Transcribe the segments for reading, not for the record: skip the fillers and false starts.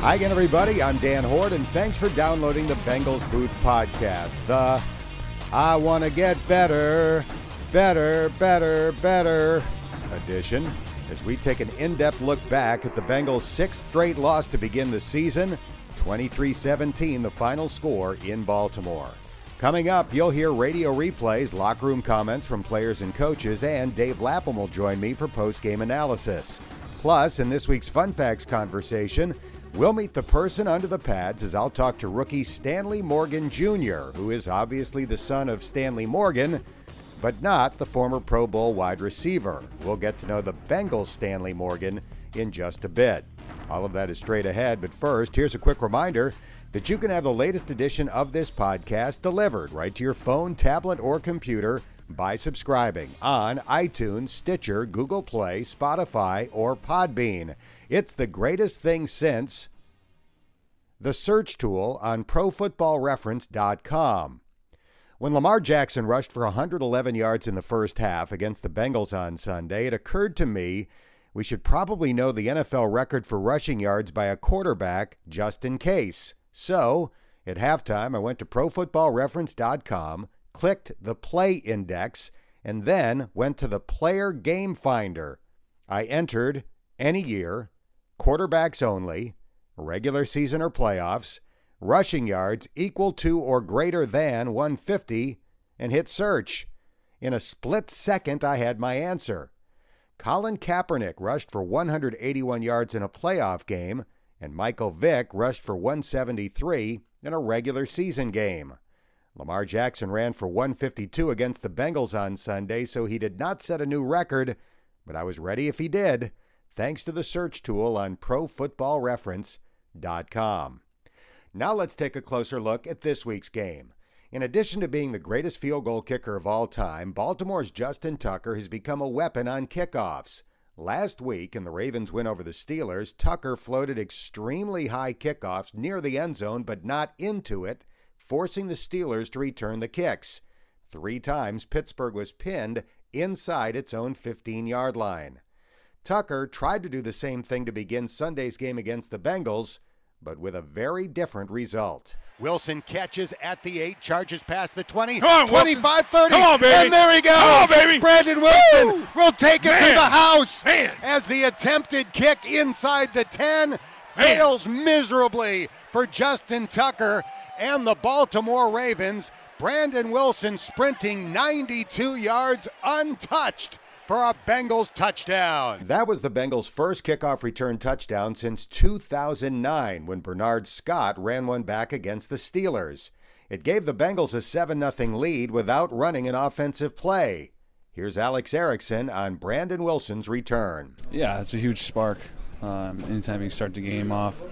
Hi again, everybody. I'm Dan Horde, and thanks for downloading the Bengals Booth Podcast, the I Want to Get Better, Better, Better, Better edition, as we take an in-depth look back at the Bengals' sixth straight loss to begin the season, 23-17, the final score in Baltimore. Coming up, you'll hear radio replays, locker room comments from players and coaches, and Dave Lapham will join me for post-game analysis. Plus, in this week's Fun Facts conversation, we'll meet the person under the pads as I'll talk to rookie Stanley Morgan Jr., who is obviously the son of Stanley Morgan, but not the former Pro Bowl wide receiver. We'll get to know the Bengals Stanley Morgan in just a bit. All of that is straight ahead, but first, here's a quick reminder that you can have the latest edition of this podcast delivered right to your phone, tablet, or computer by subscribing on iTunes, Stitcher, Google Play, Spotify, or Podbean. It's the greatest thing since the search tool on ProFootballReference.com. When Lamar Jackson rushed for 111 yards in the first half against the Bengals on Sunday, it occurred to me we should probably know the NFL record for rushing yards by a quarterback just in case. So, at halftime, I went to ProFootballReference.com, clicked the play index, and then went to the player game finder. I entered any year, quarterbacks only, regular season or playoffs, rushing yards equal to or greater than 150, and hit search. In a split second, I had my answer. Colin Kaepernick rushed for 181 yards in a playoff game, and Michael Vick rushed for 173 in a regular season game. Lamar Jackson ran for 152 against the Bengals on Sunday, so he did not set a new record, but I was ready if he did, thanks to the search tool on ProFootballReference.com. Now let's take a closer look at this week's game. In addition to being the greatest field goal kicker of all time, Baltimore's Justin Tucker has become a weapon on kickoffs. Last week, in the Ravens' win over the Steelers, Tucker floated extremely high kickoffs near the end zone, but not into it, forcing the Steelers to return the kicks. 3 times, Pittsburgh was pinned inside its own 15-yard line. Tucker tried to do the same thing to begin Sunday's game against the Bengals, but with a very different result. Wilson catches at the 8, charges past the 20, 25, 30, Come on, baby. And there he goes. Come on, baby. Brandon Wilson Woo! will take it to the house as the attempted kick inside the 10 fails miserably for Justin Tucker and the Baltimore Ravens. Brandon Wilson sprinting 92 yards untouched for a Bengals touchdown. That was the Bengals' first kickoff return touchdown since 2009 when Bernard Scott ran one back against the Steelers. It gave the Bengals a 7-0 lead without running an offensive play. Here's Alex Erickson on Brandon Wilson's return. Yeah, it's a huge spark. Anytime you start the game off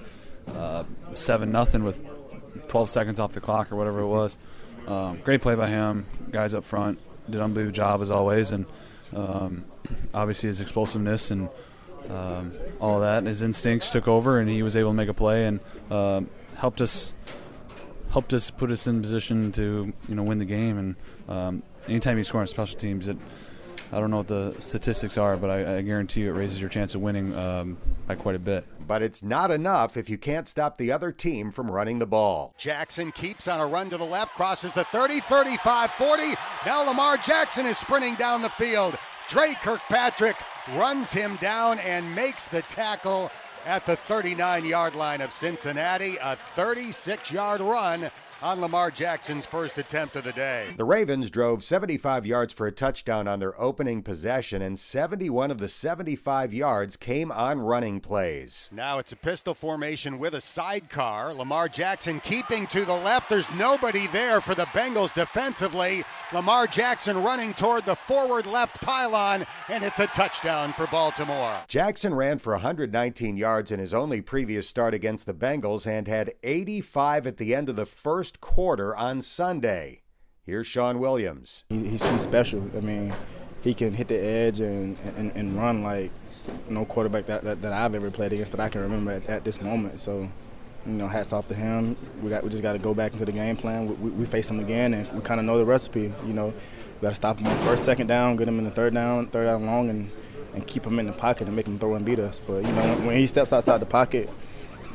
7-0 with 12 seconds off the clock or whatever it was. Great play by him. Guys up front did an unbelievable job as always, and obviously his explosiveness and all of that, his instincts took over, and he was able to make a play and helped us put us in position to win the game. And anytime you score on special teams, I don't know what the statistics are, but I guarantee you it raises your chance of winning by quite a bit. But it's not enough if you can't stop the other team from running the ball. Jackson keeps on a run to the left, crosses the 30, 35, 40. Now Lamar Jackson is sprinting down the field. Dre Kirkpatrick runs him down and makes the tackle at the 39-yard line of Cincinnati. A 36-yard run on Lamar Jackson's first attempt of the day. The Ravens drove 75 yards for a touchdown on their opening possession, and 71 of the 75 yards came on running plays. Now it's a pistol formation with a sidecar. Lamar Jackson keeping to the left. There's nobody there for the Bengals defensively. Lamar Jackson running toward the forward left pylon, and it's a touchdown for Baltimore. Jackson ran for 119 yards in his only previous start against the Bengals and had 85 at the end of the first quarter on Sunday. Here's Sean Williams. He's special. I mean, he can hit the edge and run like no quarterback that I've ever played against that I can remember at this moment. So, hats off to him. We just got to go back into the game plan. We face him again, and we kind of know the recipe. We got to stop him on first, second down, get him in the third down long, and keep him in the pocket and make him throw and beat us. But when he steps outside the pocket,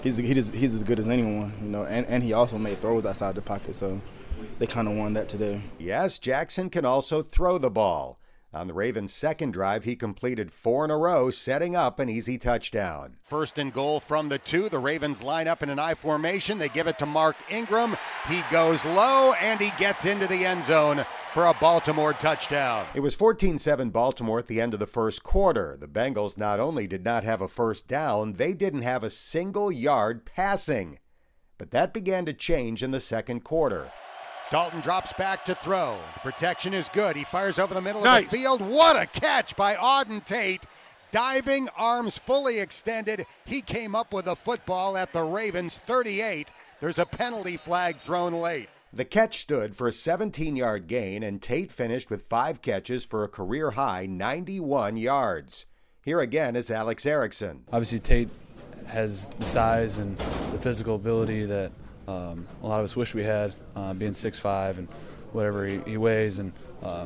he's as good as anyone, you know, and he also made throws outside the pocket, so they kind of won that today. Yes, Jackson can also throw the ball. On the Ravens' second drive, he completed 4 in a row, setting up an easy touchdown. First and goal from the 2. The Ravens line up in an I formation. They give it to Mark Ingram. He goes low, and he gets into the end zone for a Baltimore touchdown. It was 14-7 Baltimore at the end of the first quarter. The Bengals not only did not have a first down, they didn't have a single yard passing. But that began to change in the second quarter. Dalton drops back to throw. The protection is good. He fires over the middle of the field. What a catch by Auden Tate. Diving, arms fully extended. He came up with a football at the Ravens' 38. There's a penalty flag thrown late. The catch stood for a 17-yard gain, and Tate finished with 5 catches for a career-high 91 yards. Here again is Alex Erickson. Obviously, Tate has the size and the physical ability that a lot of us wish we had, being 6'5" and whatever he weighs. And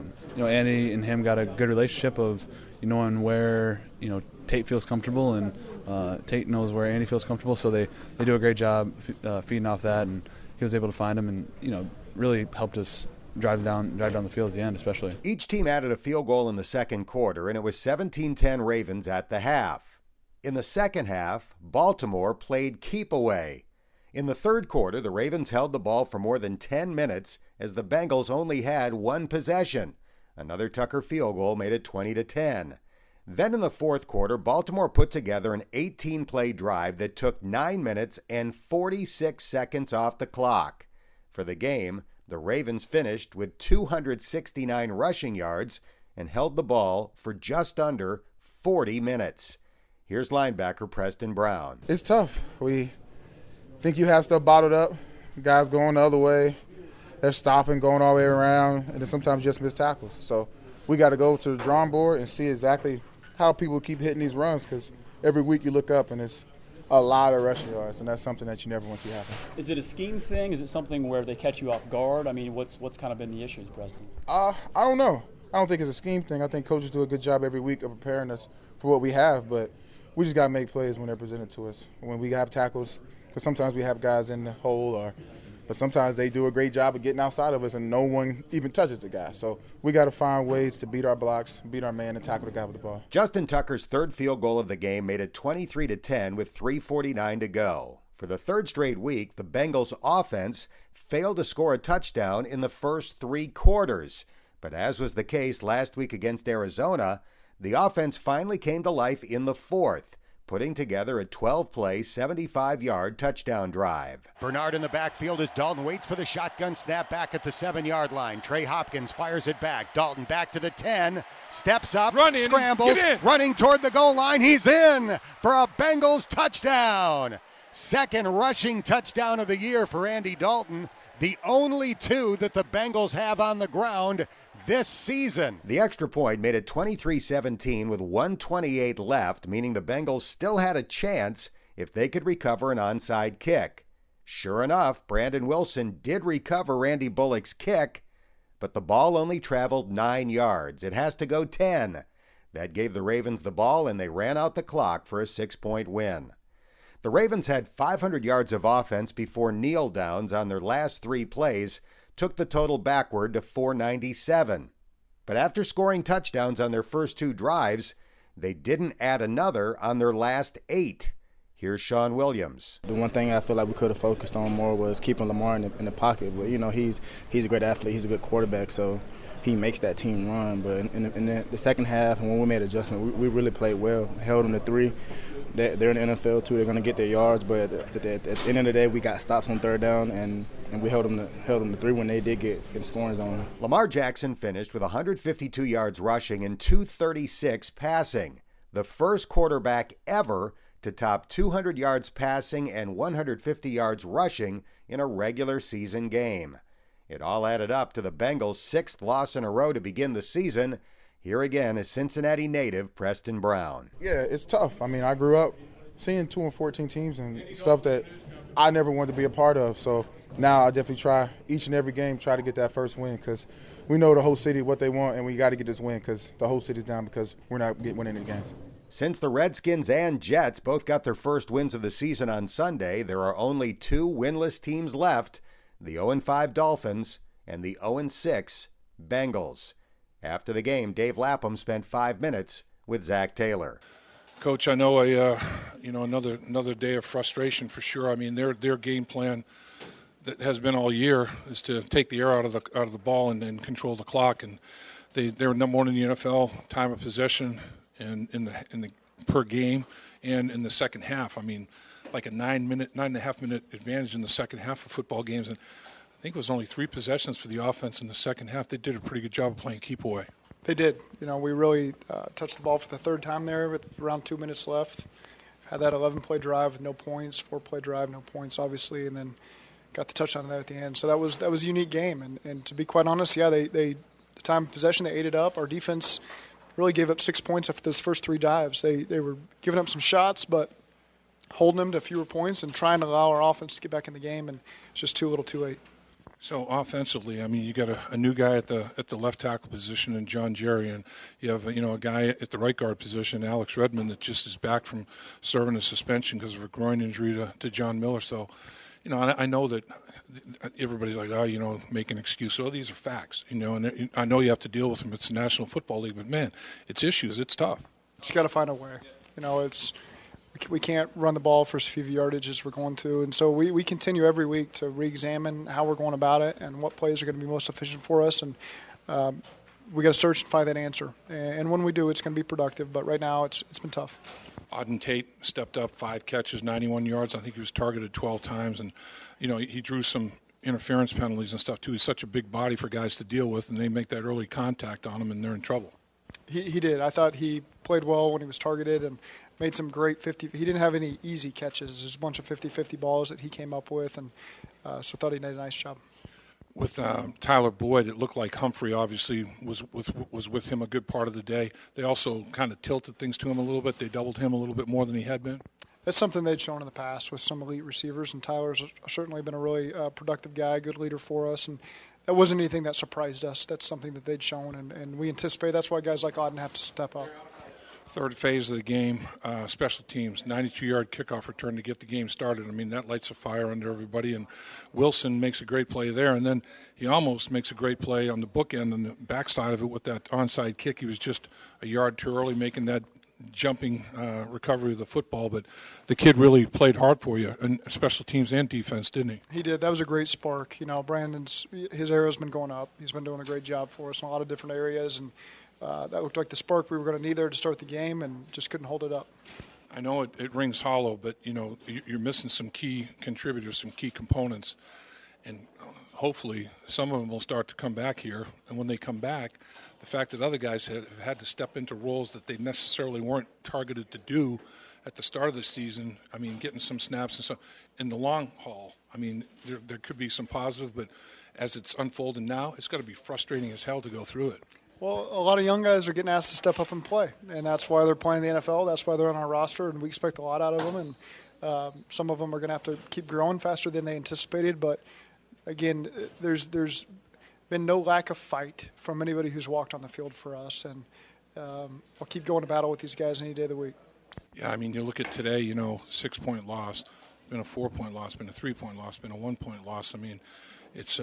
Andy and him got a good relationship of knowing where Tate feels comfortable, and Tate knows where Andy feels comfortable. So they do a great job feeding off that, and he was able to find him, and really helped us drive down the field at the end, especially. Each team added a field goal in the second quarter, and it was 17-10 Ravens at the half. In the second half, Baltimore played keep away. In the third quarter, the Ravens held the ball for more than 10 minutes as the Bengals only had 1 possession. Another Tucker field goal made it 20-10. Then in the fourth quarter, Baltimore put together an 18-play drive that took 9 minutes and 46 seconds off the clock. For the game, the Ravens finished with 269 rushing yards and held the ball for just under 40 minutes. Here's linebacker Preston Brown. It's tough. We think you have stuff bottled up. Guys going the other way. They're stopping, going all the way around, and then sometimes just miss tackles. So we got to go to the drawing board and see exactly how people keep hitting these runs, because every week you look up and it's a lot of rushing yards, and that's something that you never want to see happen. Is it a scheme thing? Is it something where they catch you off guard? I mean, what's kind of been the issues, Preston? I don't know. I don't think it's a scheme thing. I think coaches do a good job every week of preparing us for what we have, but we just got to make plays when they're presented to us. When we have tackles, because sometimes we have guys in the hole, but sometimes they do a great job of getting outside of us and no one even touches the guy. So we got to find ways to beat our blocks, beat our man, and tackle the guy with the ball. Justin Tucker's third field goal of the game made it 23-10 with 3:49 to go. For the third straight week, the Bengals offense failed to score a touchdown in the first 3 quarters. But as was the case last week against Arizona, the offense finally came to life in the fourth, putting together a 12-play, 75-yard touchdown drive. Bernard in the backfield as Dalton waits for the shotgun snap back at the 7-yard line. Trey Hopkins fires it back. Dalton back to the 10, steps up, scrambles, running toward the goal line. He's in for a Bengals touchdown. Second rushing touchdown of the year for Andy Dalton, the only 2 that the Bengals have on the ground this season. The extra point made it 23-17 with 1:28 left, meaning the Bengals still had a chance if they could recover an onside kick. Sure enough, Brandon Wilson did recover Randy Bullock's kick, but the ball only traveled 9 yards. It has to go 10. That gave the Ravens the ball, and they ran out the clock for a 6-point win. The Ravens had 500 yards of offense before kneel downs on their last 3 plays took the total backward to 497. But after scoring touchdowns on their first 2 drives, they didn't add another on their last 8. Here's Sean Williams. The one thing I feel like we could have focused on more was keeping Lamar in the pocket. But, he's a great athlete. He's a good quarterback, so he makes that team run. But in the second half, when we made adjustment, we really played well, held them to 3. They're in the NFL, too. They're going to get their yards. But at the end of the day, we got stops on third down, and we held them to 3 when they did get in the scoring zone. Lamar Jackson finished with 152 yards rushing and 236 passing, the first quarterback ever to top 200 yards passing and 150 yards rushing in a regular season game. It all added up to the Bengals' 6th loss in a row to begin the season. Here again is Cincinnati native Preston Brown. Yeah, it's tough. I mean, I grew up seeing 2-14 teams and stuff that I never wanted to be a part of. So now I definitely try each and every game, try to get that first win, because we know the whole city what they want, and we got to get this win because the whole city's down because we're not winning any games. Since the Redskins and Jets both got their first wins of the season on Sunday, there are only two winless teams left, the 0-5 Dolphins and the 0-6 Bengals. After the game, Dave Lapham spent 5 minutes with Zach Taylor. Coach, I know another day of frustration for sure. I mean, their game plan that has been all year is to take the air out of the ball and control the clock. And they're number one in the NFL time of possession and in the per game and in the second half. I mean, like a 9.5 minute advantage in the second half of football games. And I think it was only 3 possessions for the offense in the second half. They did a pretty good job of playing keep away. They did. We really touched the ball for the third time there with around 2 minutes left. Had that 11-play drive with no points, 4-play drive, no points, obviously, and then got the touchdown there at the end. So that was a unique game. And to be quite honest, yeah, they the time of possession, they ate it up. Our defense really gave up 6 points after those first 3 dives. They were giving up some shots, but holding them to fewer points and trying to allow our offense to get back in the game, and it's just too little too late. So offensively, I mean, you got a new guy at the left tackle position in John Jerry, and you have a guy at the right guard position, Alex Redmond, that just is back from serving a suspension because of a groin injury to John Miller. So, I know that everybody's like, make an excuse. So these are facts, and I know you have to deal with them. It's the National Football League, but man, it's issues. It's tough. Just got to find a way. We can't run the ball for as few yardage as we're going to. And so we continue every week to re-examine how we're going about it and what plays are going to be most efficient for us. And we got to search and find that answer. And when we do, it's going to be productive. But right now, it's been tough. Auden Tate stepped up, 5 catches, 91 yards. I think he was targeted 12 times. And, he drew some interference penalties and stuff, too. He's such a big body for guys to deal with, and they make that early contact on him, and they're in trouble. He did. I thought he played well when he was targeted and made some great 50. He didn't have any easy catches. There's a bunch of 50-50 balls that he came up with, and so I thought he did a nice job. With Tyler Boyd, it looked like Humphrey obviously was with him a good part of the day. They also kind of tilted things to him a little bit. They doubled him a little bit more than he had been. That's something they'd shown in the past with some elite receivers, and Tyler's certainly been a really productive guy, good leader for us, and that wasn't anything that surprised us. That's something that they'd shown, and we anticipate that's why guys like Auden have to step up. Third phase of the game, special teams, 92-yard kickoff return to get the game started. I mean, that lights a fire under everybody, and Wilson makes a great play there, and then he almost makes a great play on the bookend and the backside of it with that onside kick. He was just a yard too early making that jumping recovery of the football, but the kid really played hard for you, and special teams and defense, didn't he? He did. That was a great spark. His arrow's been going up. He's been doing a great job for us in a lot of different areas, and that looked like the spark we were going to need there to start the game, and just couldn't hold it up. I know it rings hollow, but you're missing some key contributors, some key components, and hopefully some of them will start to come back here. And when they come back, the fact that other guys have had to step into roles that they necessarily weren't targeted to do at the start of the season, I mean, getting some snaps and stuff. In the long haul, I mean, there could be some positive, but as it's unfolding now, it's got to be frustrating as hell to go through it. Well, a lot of young guys are getting asked to step up and play, and that's why they're playing the NFL. That's why they're on our roster, and we expect a lot out of them. And some of them are going to have to keep growing faster than they anticipated. But, again, there's been no lack of fight from anybody who's walked on the field for us, and I'll keep going to battle with these guys any day of the week. Yeah, I mean, you look at today, 6-point loss, been a 4-point loss, been a 3-point loss, been a 1-point loss. I mean, it's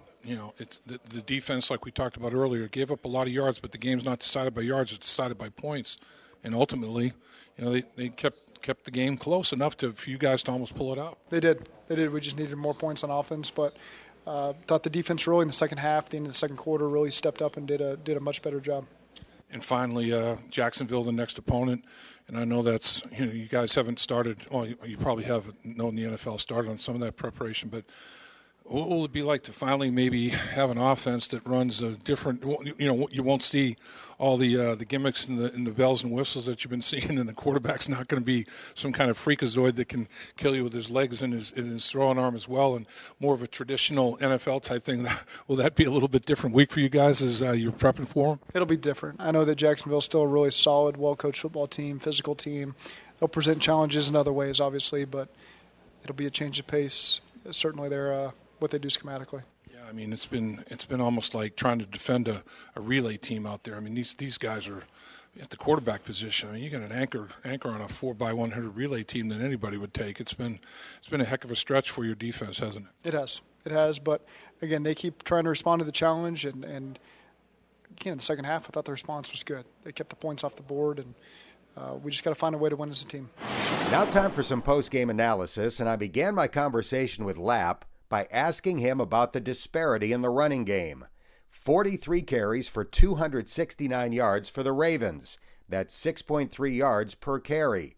it's the defense, like we talked about earlier, gave up a lot of yards, but the game's not decided by yards; it's decided by points. And ultimately, they kept the game close enough for you guys to almost pull it out. They did. We just needed more points on offense, but thought the defense really in the second half, the end of the second quarter, really stepped up and did a much better job. And finally, Jacksonville, the next opponent. And I know that's you guys haven't started. Oh, you probably have known the NFL started on some of that preparation, but. What will it be like to finally maybe have an offense that runs a different? You won't see all the gimmicks and the bells and whistles that you've been seeing, and the quarterback's not going to be some kind of freakazoid that can kill you with his legs and his throwing arm as well, and more of a traditional NFL type thing. Will that be a little bit different week for you guys as you're prepping for them? It'll be different. I know that Jacksonville's still a really solid, well-coached football team, physical team. They'll present challenges in other ways, obviously, but it'll be a change of pace. Certainly, they're what they do schematically. Yeah, I mean, it's been almost like trying to defend a relay team out there. I mean, these guys are at the quarterback position, I mean, you got an anchor on a 4x100 relay team that anybody would take. It's been a heck of a stretch for your defense, hasn't it? It has. But again, they keep trying to respond to the challenge, and again, in the second half, I thought the response was good. They kept the points off the board, and we just got to find a way to win as a team. Now time for some post-game analysis, and I began my conversation with Lapp by asking him about the disparity in the running game. 43 carries for 269 yards for the Ravens. That's 6.3 yards per carry.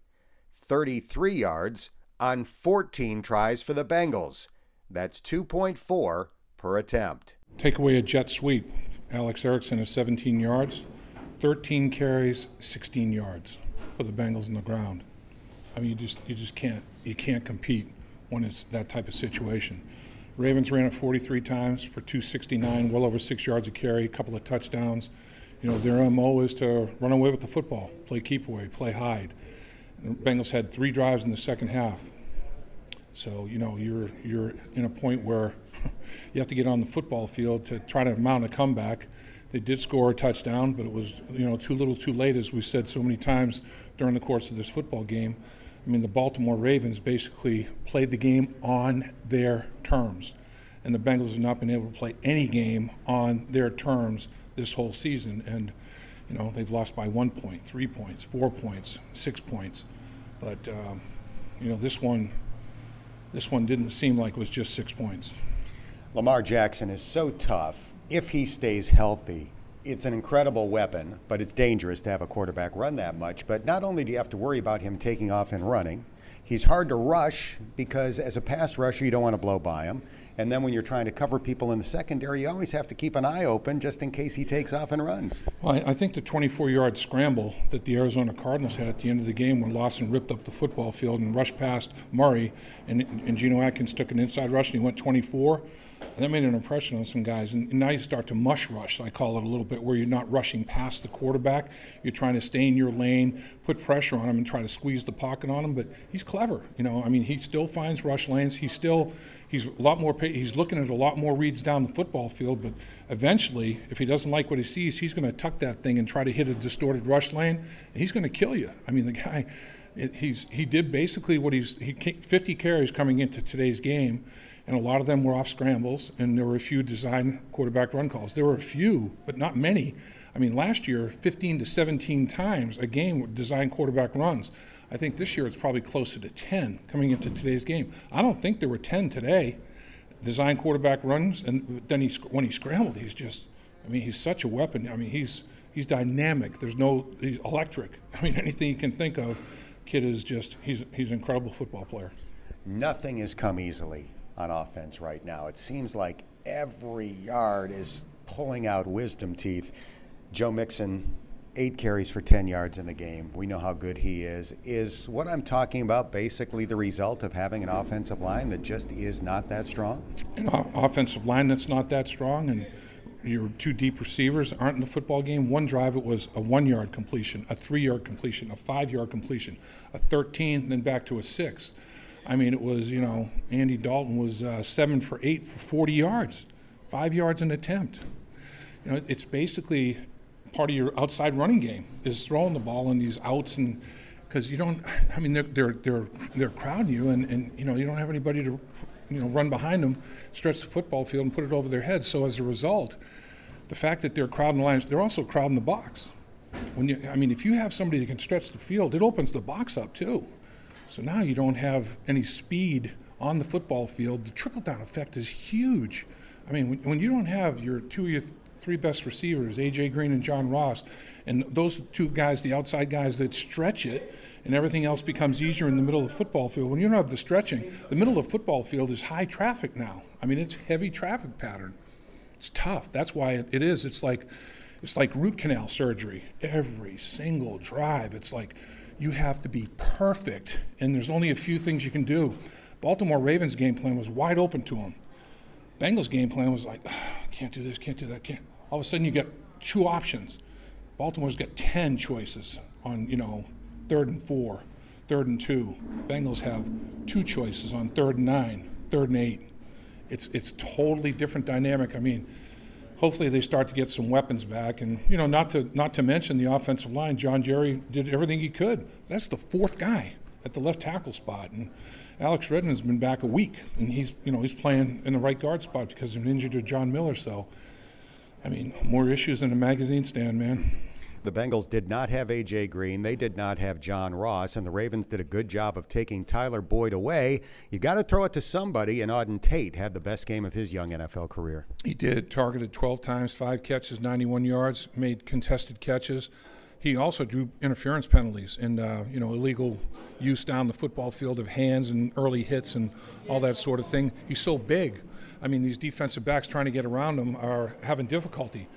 33 yards on 14 tries for the Bengals. That's 2.4 per attempt. Take away a jet sweep. Alex Erickson is 17 yards, 13 carries, 16 yards for the Bengals on the ground. I mean, you just can't compete when it's that type of situation. Ravens ran it 43 times for 269, well over 6 yards a carry, a couple of touchdowns. You know, their MO is to run away with the football, play keep away, play hide. And the Bengals had 3 drives in the second half. So, you know, you're in a point where you have to get on the football field to try to mount a comeback. They did score a touchdown, but it was, you know, too little too late, as we said so many times during the course of this football game. I mean, the Baltimore Ravens basically played the game on their terms, and the Bengals have not been able to play any game on their terms this whole season. And, you know, they've lost by 1 point, 3 points, 4 points, 6 points. But, you know, this one didn't seem like it was just 6 points. Lamar Jackson is so tough. If he stays healthy, it's an incredible weapon, but it's dangerous to have a quarterback run that much. But not only do you have to worry about him taking off and running, he's hard to rush because as a pass rusher, you don't want to blow by him. And then when you're trying to cover people in the secondary, you always have to keep an eye open just in case he takes off and runs. Well, I think the 24-yard scramble that the Arizona Cardinals had at the end of the game when Lawson ripped up the football field and rushed past Murray, and Geno Atkins took an inside rush and he went 24, that made an impression on some guys. And now you start to mush rush, I call it a little bit, where you're not rushing past the quarterback. You're trying to stay in your lane, put pressure on him, and try to squeeze the pocket on him. But he's clever, you know. I mean, he still finds rush lanes. He's a lot more. He's looking at a lot more reads down the football field. But eventually, if he doesn't like what he sees, he's going to tuck that thing and try to hit a distorted rush lane, and he's going to kill you. I mean, the guy. He did basically what he 50 carries coming into today's game, and a lot of them were off scrambles, and there were a few design quarterback run calls. There were a few, but not many. I mean, last year, 15 to 17 times a game with design quarterback runs. I think this year it's probably closer to 10 coming into today's game. I don't think there were 10 today, design quarterback runs, and then when he scrambled, he's such a weapon. I mean, he's dynamic. He's electric. I mean, anything you can think of. Kid is he's an incredible football player. Nothing has come easily on offense right now. It seems like every yard is pulling out wisdom teeth. Joe Mixon, 8 carries for 10 yards in the game. We know how good he is. Is what I'm talking about basically the result of having an offensive line that just is not that strong? An offensive line that's not that strong, and your 2 deep receivers aren't in the football game. One drive, it was a 1-yard completion, a 3-yard completion, a 5-yard completion, a 13, then back to a 6. I mean, it was, you know, Andy Dalton was 7 for 8 for 40 yards, 5 yards an attempt. You know, it's basically part of your outside running game is throwing the ball in these outs, and because you don't, I mean, they're crowding you, and you know, you don't have anybody to, you know, run behind them, stretch the football field, and put it over their heads. So as a result, the fact that they're crowding the lines, they're also crowding the box. If you have somebody that can stretch the field, it opens the box up too. So now you don't have any speed on the football field. The trickle-down effect is huge. I mean, when you don't have your 3 best receivers, A.J. Green and John Ross, and those 2 guys, the outside guys that stretch it, and everything else becomes easier in the middle of the football field. When you don't have the stretching, the middle of the football field is high traffic now. I mean, it's heavy traffic pattern. It's tough. That's why it is. It's like root canal surgery. Every single drive, it's like you have to be perfect, and there's only a few things you can do. Baltimore Ravens game plan was wide open to them. Bengals game plan was like, can't do this, can't do that, can't. All of a sudden you get 2 options. Baltimore's got 10 choices on, you know, 3rd and 4, 3rd and 2. Bengals have 2 choices on 3rd and 9, 3rd and 8. It's totally different dynamic. I mean, hopefully they start to get some weapons back. And, you know, not to mention the offensive line. John Jerry did everything he could. That's the fourth guy at the left tackle spot. And Alex Redmond's been back a week, and he's playing in the right guard spot because of an injury to John Miller. So, I mean, more issues in the magazine stand, man. The Bengals did not have A.J. Green. They did not have John Ross, and the Ravens did a good job of taking Tyler Boyd away. You got to throw it to somebody, and Auden Tate had the best game of his young NFL career. He did. Targeted 12 times, 5 catches, 91 yards, made contested catches. He also drew interference penalties and, illegal use down the football field of hands and early hits and all that sort of thing. He's so big. I mean, these defensive backs trying to get around him are having difficulty.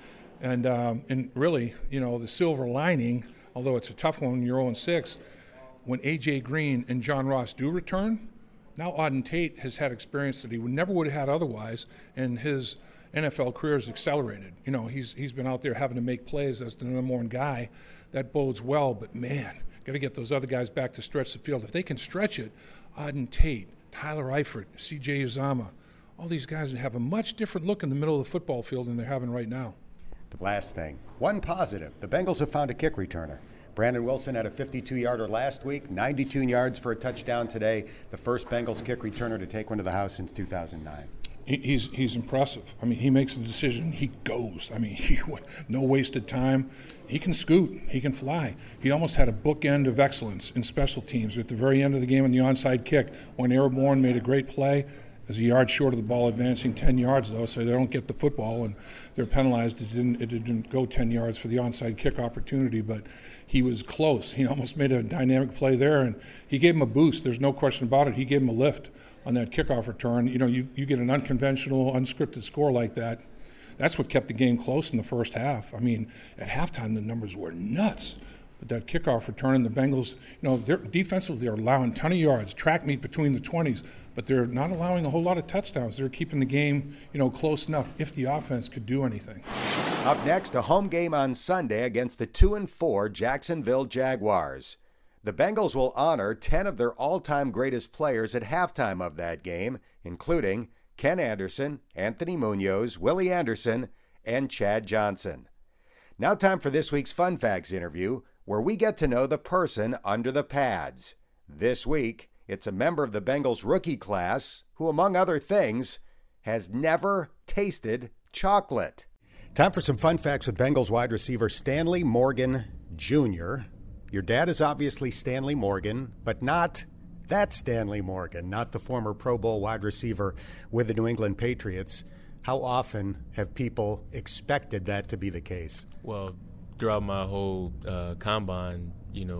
And really, you know, the silver lining, although it's a tough one when you're 0-6, when A.J. Green and John Ross do return, now Auden Tate has had experience that he never would have had otherwise, and his NFL career is accelerated. You know, he's been out there having to make plays as the number one guy. That bodes well, but man, got to get those other guys back to stretch the field. If they can stretch it, Auden Tate, Tyler Eifert, C.J. Uzomah, all these guys have a much different look in the middle of the football field than they're having right now. The last thing, one positive, the Bengals have found a kick returner. Brandon Wilson had a 52-yarder last week, 92 yards for a touchdown today, the first Bengals kick returner to take one to the house since 2009. He's impressive. I mean, he makes a decision, he goes. I mean, no wasted time. He can scoot, he can fly. He almost had a bookend of excellence in special teams at the very end of the game on the onside kick when Airborne made a great play. Is a yard short of the ball, advancing 10 yards, though, so they don't get the football, and they're penalized. It didn't go 10 yards for the onside kick opportunity, but he was close. He almost made a dynamic play there, and he gave him a boost. There's no question about it. He gave him a lift on that kickoff return. You know, you get an unconventional, unscripted score like that. That's what kept the game close in the first half. I mean, at halftime, the numbers were nuts. But that kickoff return, and the Bengals, you know, they're defensively they're allowing a ton of yards, track meet between the 20s, but they're not allowing a whole lot of touchdowns. They're keeping the game, you know, close enough if the offense could do anything. Up next, a home game on Sunday against the 2-4 Jacksonville Jaguars. The Bengals will honor 10 of their all-time greatest players at halftime of that game, including Ken Anderson, Anthony Munoz, Willie Anderson, and Chad Johnson. Now time for this week's Fun Facts interview, where we get to know the person under the pads. This week, it's a member of the Bengals rookie class who, among other things, has never tasted chocolate. Time for some fun facts with Bengals wide receiver Stanley Morgan Jr. Your dad is obviously Stanley Morgan, but not that Stanley Morgan, not the former Pro Bowl wide receiver with the New England Patriots. How often have people expected that to be the case? Well, throughout my whole combine,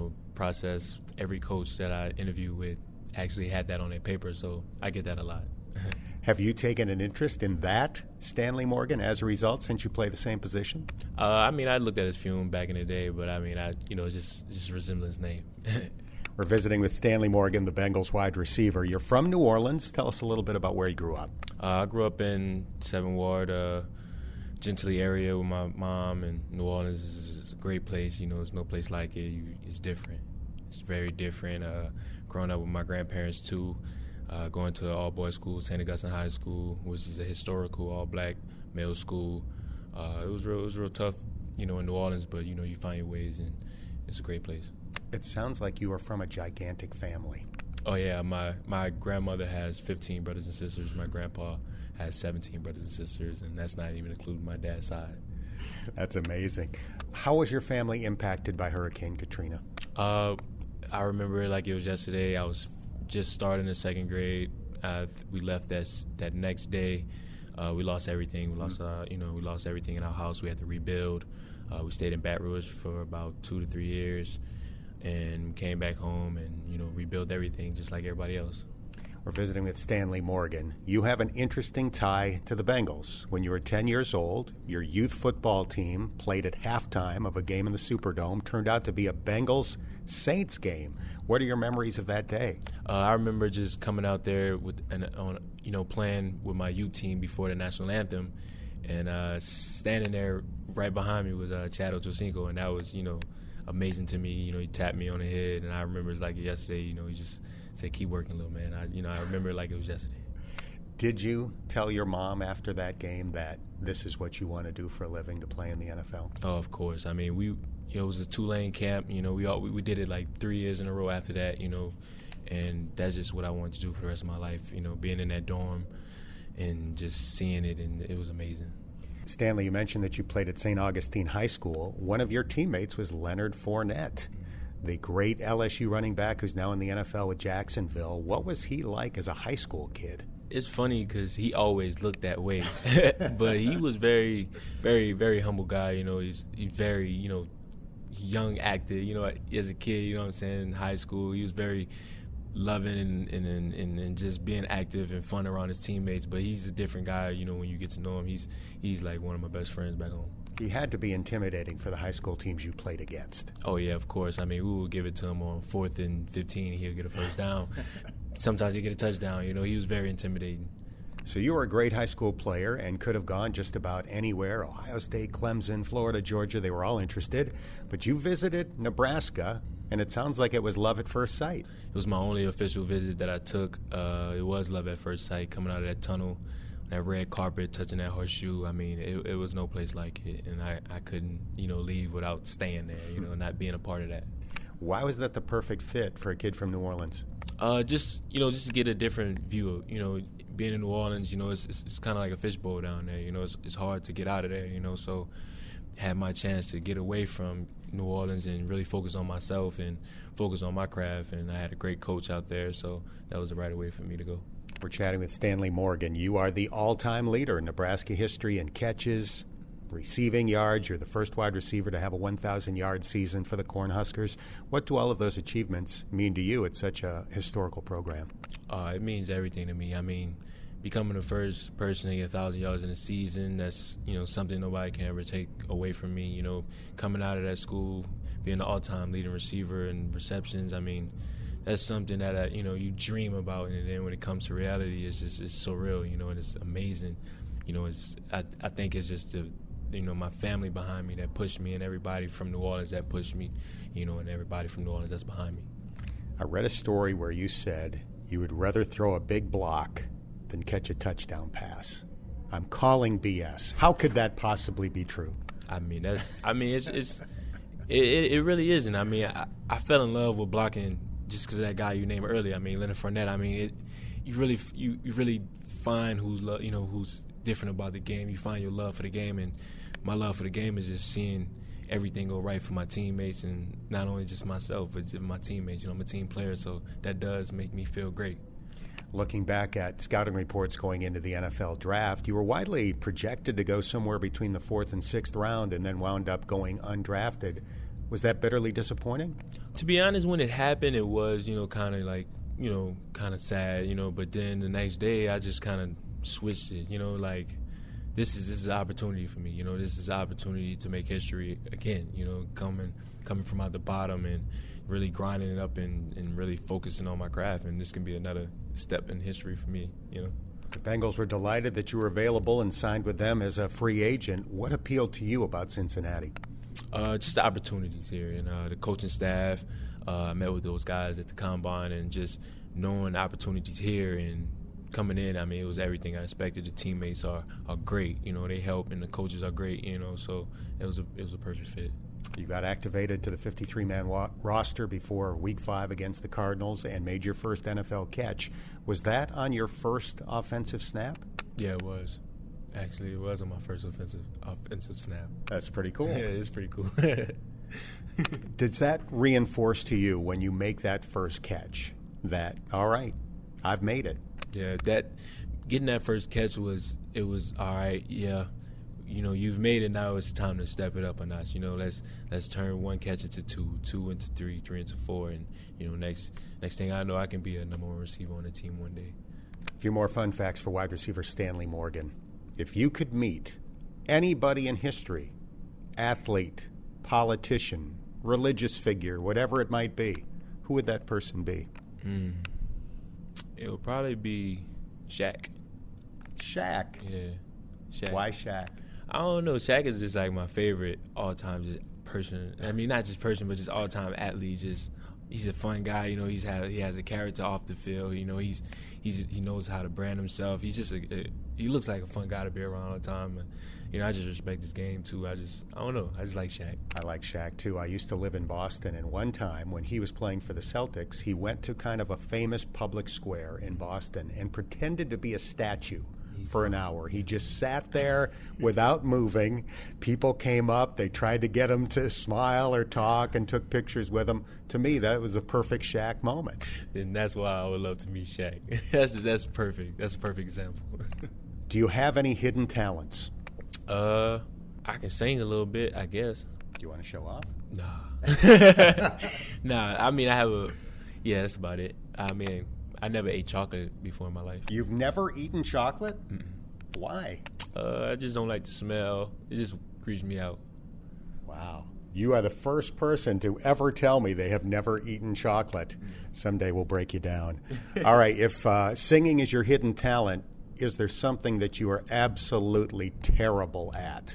process, every coach that I interview with actually had that on their paper, so I get that a lot. Have you taken an interest in that Stanley Morgan as a result since you play the same position? I looked at his film back in the day, but it's just a resemblance name. We're visiting with Stanley Morgan, the Bengals wide receiver. You're from New Orleans. Tell us a little bit about where you grew up. I grew up in 7th Ward, Gentilly area with my mom, and New Orleans is a great place. There's no place like it. It's different. It's very different. Growing up with my grandparents, too, going to an all-boys school, St. Augustine High School, which is a historical all-black male school. It was real tough, in New Orleans, but, you find your ways, and it's a great place. It sounds like you are from a gigantic family. Oh, yeah. My grandmother has 15 brothers and sisters. My grandpa has 17 brothers and sisters, and that's not even including my dad's side. That's amazing. How was your family impacted by Hurricane Katrina? I remember it like it was yesterday. I was just starting the 2nd grade. We left that next day. We lost everything. We lost everything in our house. We had to rebuild. We stayed in Baton Rouge for about 2 to 3 years, and came back home and rebuilt everything just like everybody else. We're visiting with Stanley Morgan. You have an interesting tie to the Bengals. When you were 10 years old, your youth football team played at halftime of a game in the Superdome. Turned out to be a Bengals-Saints game. What are your memories of that day? I remember just coming out there playing with my youth team before the national anthem, and standing there right behind me was Chad Ochocinco, and that was amazing to me. He tapped me on the head, and I remember it like yesterday. He just said, "Keep working, little man." I remember it like it was yesterday. Did you tell your mom after that game that this is what you want to do for a living, to play in the NFL? Oh, of course. I mean, it was a Tulane camp. You know, we did it like 3 years in a row after that, you know, and that's just what I wanted to do for the rest of my life, you know, being in that dorm and just seeing it, and it was amazing. Stanley, you mentioned that you played at St. Augustine High School. One of your teammates was Leonard Fournette, the great LSU running back who's now in the NFL with Jacksonville. What was he like as a high school kid? It's funny because he always looked that way, but he was very, very, very humble guy. You know, he's very, you know, young, active. You know, as a kid, you know what I'm saying, in high school, he was very loving and just being active and fun around his teammates. But he's a different guy. You know, when you get to know him, he's like one of my best friends back home. He had to be intimidating for the high school teams you played against. Oh yeah, of course. I mean, we would give it to him on 4th and 15. He'll get a first down. Sometimes he'd get a touchdown. You know, he was very intimidating. So you were a great high school player and could have gone just about anywhere. Ohio State, Clemson, Florida, Georgia, they were all interested. But you visited Nebraska, and it sounds like it was love at first sight. It was my only official visit that I took. It was love at first sight, coming out of that tunnel, that red carpet, touching that horseshoe. I mean, it was no place like it, and I couldn't, you know, leave without staying there, you know, not being a part of that. Why was that the perfect fit for a kid from New Orleans? Just to get a different view of, you know, being in New Orleans, you know, it's kind of like a fishbowl down there. You know, it's hard to get out of there, you know, so had my chance to get away from New Orleans and really focus on myself and focus on my craft, and I had a great coach out there, so that was the right way for me to go. We're chatting with Stanley Morgan. You are the all-time leader in Nebraska history in catches, receiving yards. You're the first wide receiver to have a 1,000-yard season for the Cornhuskers. What do all of those achievements mean to you at such a historical program? It means everything to me. I mean, becoming the first person to get 1,000 yards in a season, that's, you know, something nobody can ever take away from me. You know, coming out of that school, being the all-time leading receiver in receptions, I mean, that's something that, you know, you dream about, and then when it comes to reality, it's surreal, you know, and it's amazing. You know, I think it's just you know, my family behind me that pushed me, and everybody from New Orleans that pushed me, you know, and everybody from New Orleans that's behind me. I read a story where you said you would rather throw a big block than catch a touchdown pass. I'm calling BS. How could that possibly be true? I mean, it really isn't. I mean, I fell in love with blocking just because of that guy you named earlier. I mean, Leonard Fournette. I mean, you really find who's different about the game. You find your love for the game, and my love for the game is just seeing everything go right for my teammates, and not only just myself, but just my teammates. You know, I'm a team player, so that does make me feel great. Looking back at scouting reports going into the NFL draft, you were widely projected to go somewhere between the 4th and 6th round and then wound up going undrafted. Was that bitterly disappointing? To be honest, when it happened, it was, you know, kind of sad, you know, but then the next day I just kind of switched it, you know, like this is an opportunity for me, you know, this is an opportunity to make history again, you know, coming from out the bottom and really grinding it up and really focusing on my craft, and this can be another step in history for me, you know. The Bengals were delighted that you were available and signed with them as a free agent. What appealed to you about Cincinnati? Just the opportunities here, and the coaching staff. I met with those guys at the Combine, and just knowing the opportunities here and coming in, I mean, it was everything I expected. The teammates are great, you know, they help, and the coaches are great, you know, so it was a perfect fit. You got activated to the 53-man roster before Week 5 against the Cardinals and made your first NFL catch. Was that on your first offensive snap? Yeah, it was. Actually, it was on my first offensive snap. That's pretty cool. Yeah, it's pretty cool. Does that reinforce to you when you make that first catch that, all right, I've made it? Yeah, getting that first catch was all right, yeah. You know, you've made it, now it's time to step it up a notch. You know, let's turn one catch into two into three into four, and, you know, next thing I know, I can be a number one receiver on the team one day. A few more fun facts for wide receiver Stanley Morgan. If you could meet anybody in history, athlete, politician, religious figure, whatever it might be, who would that person be? It would probably be Shaq. Shaq? Yeah, Shaq. Why Shaq? I don't know. Shaq is just like my favorite all-time just person. I mean, not just person, but just all-time athlete. Just he's a fun guy. You know, he has a character off the field. You know, he knows how to brand himself. He's just he looks like a fun guy to be around all the time. And, you know, I just respect his game too. I don't know. I just like Shaq. I like Shaq too. I used to live in Boston, and one time when he was playing for the Celtics, he went to kind of a famous public square in Boston and pretended to be a statue for an hour. He just sat there without moving. People came up, they tried to get him to smile or talk and took pictures with him. To me, that was a perfect Shaq moment. And that's why I would love to meet Shaq. That's perfect. That's a perfect example. Do you have any hidden talents? I can sing a little bit, I guess. Do you want to show off? Nah. Nah, I mean, yeah, that's about it. I mean, I never ate chocolate before in my life. You've never eaten chocolate? Mm-mm. Why? I just don't like the smell. It just creeps me out. Wow. You are the first person to ever tell me they have never eaten chocolate. Someday we'll break you down. All right, if singing is your hidden talent, is there something that you are absolutely terrible at?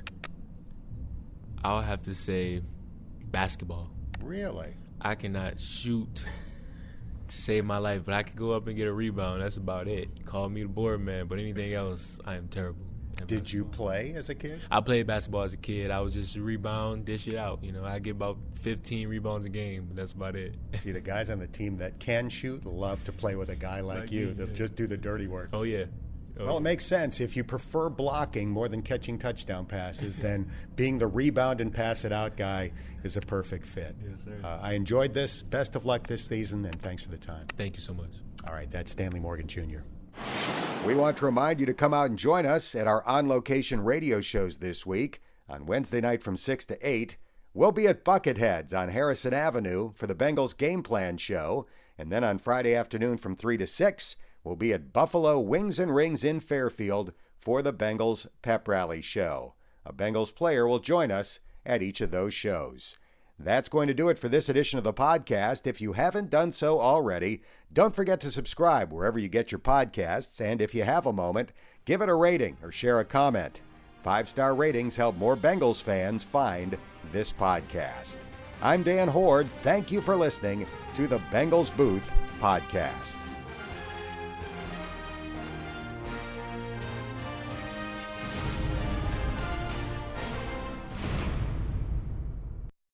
I'll have to say basketball. Really? I cannot shoot to save my life, but I could go up and get a rebound. That's about it. Call me the board man, but anything else, I am terrible. Did you play as a kid? I played basketball as a kid. I was just a rebound, dish it out. You know, I get about 15 rebounds a game, but that's about it. See, the guys on the team that can shoot love to play with a guy like you. They'll just do the dirty work. Oh, yeah. Well, it makes sense. If you prefer blocking more than catching touchdown passes, then being the rebound and pass it out guy is a perfect fit. Yes, sir. I enjoyed this. Best of luck this season, and thanks for the time. Thank you so much. All right, that's Stanley Morgan Jr. We want to remind you to come out and join us at our on-location radio shows this week. On Wednesday night from 6 to 8, we'll be at Bucketheads on Harrison Avenue for the Bengals Game Plan show. And then on Friday afternoon from 3 to 6, we'll be at Buffalo Wings and Rings in Fairfield for the Bengals Pep Rally show. A Bengals player will join us at each of those shows. That's going to do it for this edition of the podcast. If you haven't done so already, don't forget to subscribe wherever you get your podcasts. And if you have a moment, give it a rating or share a comment. 5-star ratings help more Bengals fans find this podcast. I'm Dan Hoard. Thank you for listening to the Bengals Booth Podcast.